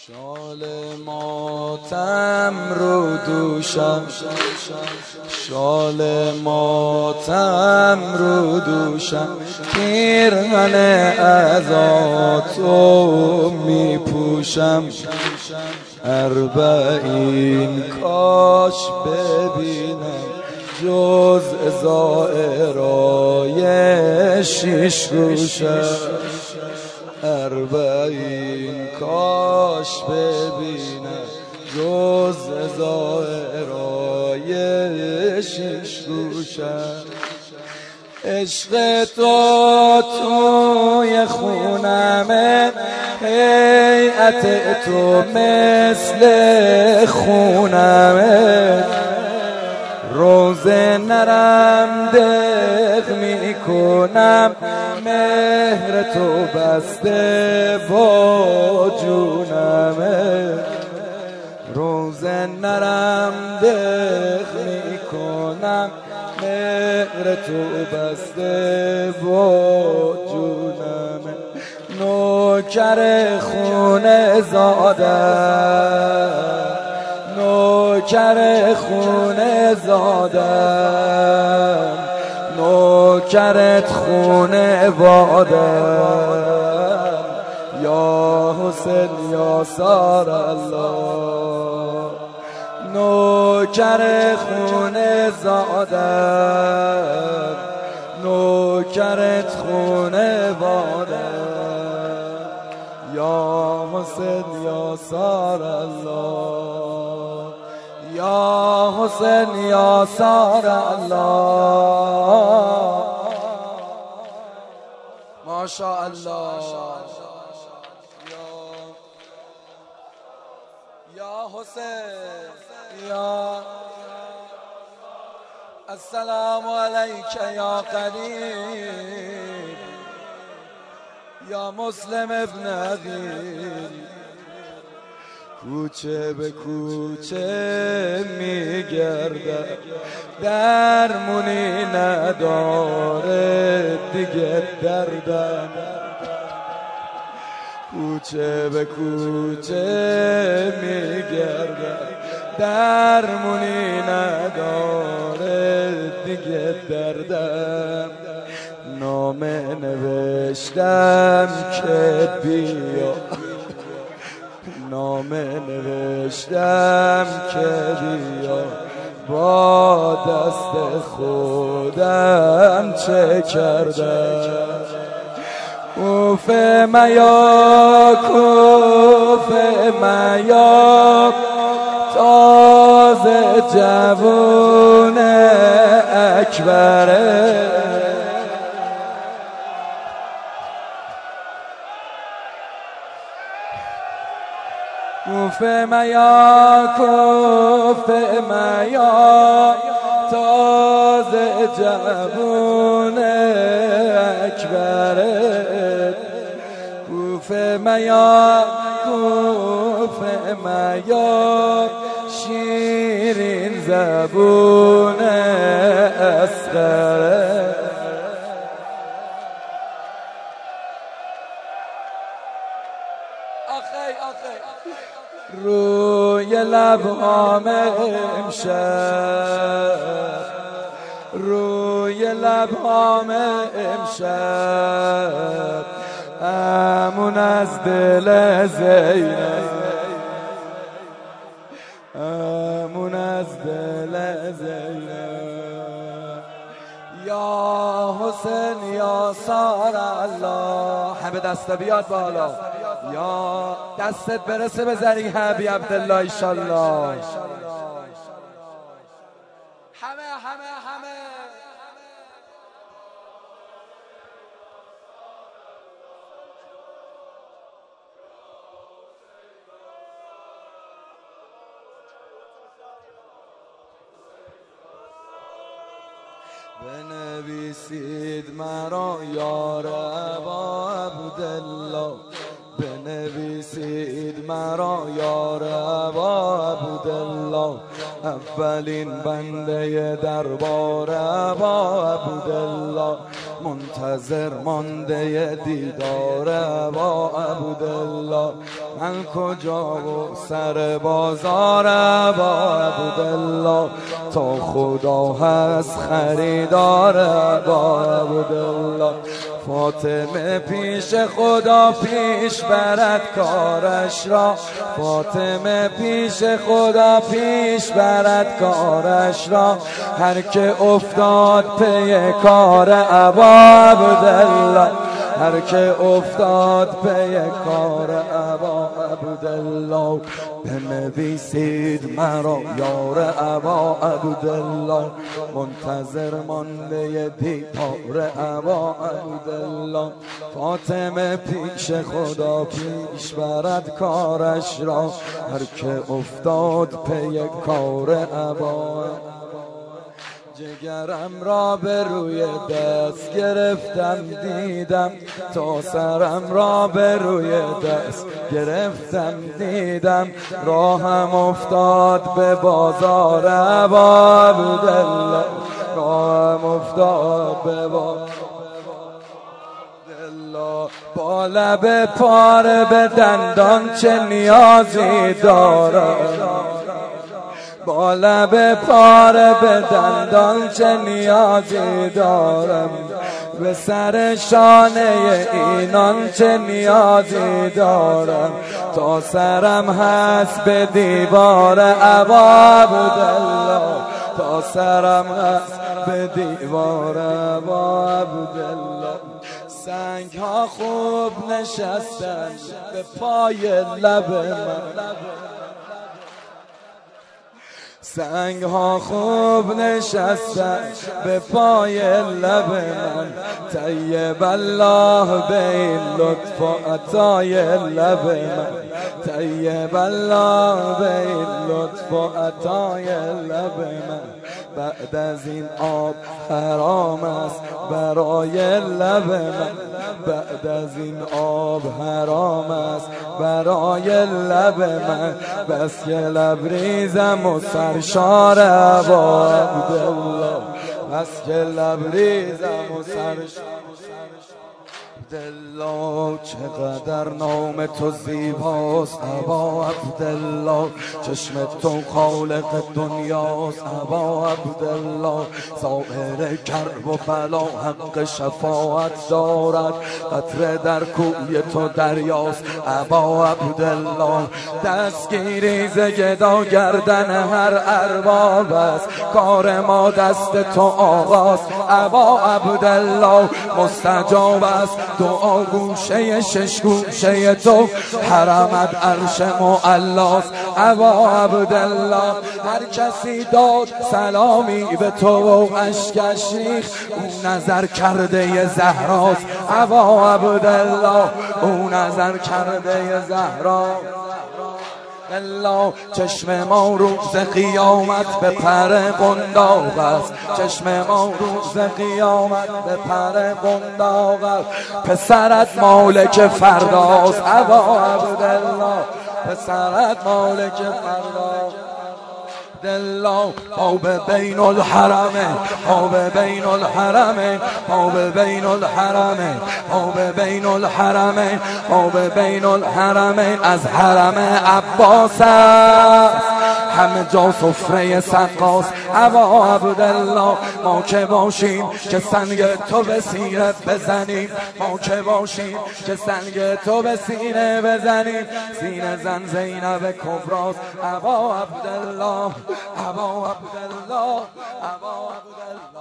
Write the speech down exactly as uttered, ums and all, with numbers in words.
شال ماتم رو دوشم، شال ماتم رو دوشم، پیرهن عزاتو می پوشم. اربعین کاش ببینم جز زائرای شیش گوشم. اربعین کاش ببینم جز زائرای شیش گوشم. عشق تو توی خونمه، هیئت تو مثل خونمه، روزه نرم دق می کنم، مهر تو بسته با جونمه. روزه نرم دق می کنم، مهر تو بسته با جونمه. نوکر خونه زادم، نوکر خونه زادم، نوکرت خونه وادم. یا حسین یا سار الله، نوکر خونه زادم، نوکرت خونه وادم. یا حسین یا سار الله، یا حسین یا سار الله. ماشاء الله. یا حسین یا السلام علیک یا قریب، یا مسلم ابن عقیل. کوچه به کوچه میگردم، درمونی نداره دیگه دردم. کوچه به کوچه میگردم، درمونی نداره دیگه دردم. نامه نوشتم که بیا، نامه نوشتم که بیا، با دست خودم چه کردم. کوفه میا، کوفه میا، تازه جوون اکبره. کوفه میا، کوفه میا، تازه جوون اکبره. کوفه میا، کوفه میا، شیرین زبون اصغره. روی لبهام امشب، روی لبهام امشب، امون از دل زینب، امون از دل زینب. یا حسین یا سار الله. همه دست بیاد بالا، یا دستت برسه به زری حبی عبدالله ایشالله. همه همه همه بنویسید مرا یار ابا عبدالله، بنویسید مرا یار ابا عبدالله. اولین بنده دربار ابا عبدالله، منتظر مانده دیدار ابا عبدالله. من کجا و سر بازار ابا عبدالله، تا خدا هست خریدار ابا عبدالله. فاطمه پیش خدا پیش برد کارش را، فاطمه پیش خدا پیش برد کارش را. هر که افتاد پی کار ابا عبدالله، هر که افتاد پی کار ابا عبدالله. بنویسید مرا یار ابا عبدالله، منتظر مانده دیدار ابا عبدالله. فاطمه پیش خدا پیش برد کارش را، هر که افتاد پی کار ابا. جگرم را به روی دست گرفتم دیدم، تا سرم را به روی دست گرفتم دیدم. راهم افتاد به بازار ابا عبدالله، راهم افتاد به بازار عبدالله. با لب پاره به دندان چه نیازی دارم، با لب پاره به دندان چه نیازی دارم. به سر شانه اینان چه نیازی دارم، تا سرم هست به دیوار ابا عبدالله، تا سرم هست به دیوار ابا عبدالله. سنگ ها خوب نشستن به پای لب من، سنگ ها خوب نشستن به پای لب من. طیب الله به این لطف و عطای لب من، طیب الله به این لطف و عطای لب من. بعد از این آب حرام است برای لب من، بعد از این آب حرام است برای لب من. بس که لبریزم و سرشار ابا عبدالله، بس که لبریزم و سرشار عبدالله. چقدر نام تو زیباست ابا عبدالله، چشم تو خالق دنیاست ابا عبدالله. ظاهر کرب و بلا حق شفاعت دارد، قطره در کوی تو دریاست ابا عبدالله. دستگیری ز گدا گردن هر ارباب است، کار ما دست تو آغاز ابا عبدالله. مستجاب است دعا گوشه شش گوشه تو، حرمت عرش معلاست ابا عبدالله. هر کسی داد سلامی به تو و اشکش ریخت، او نظر کرده زهراست ابا عبدالله، او نظر کرده زهرا. الله چشم ما روز قیامت به پر قنداق است، چشم ما روز قیامت به پر قنداق است. پسرت مالک فرداست ابا عبدالله، پسرت مالک فرداست عبدالله. آب بین الحرمه، آب بین الحرمه، آب بین الحرمه، آب بین الحرمه، آب بین الحرمه. از حرم عباس همه جا سفره سقاست ابا عبدالله. ما که باشیم که سنگ تو به سینه بزنیم، ما که باشیم که سنگ تو به سینه بزنیم. سینه زن زینب کبراست ابا عبدالله، ابا عبدالله، ابا عبدالله.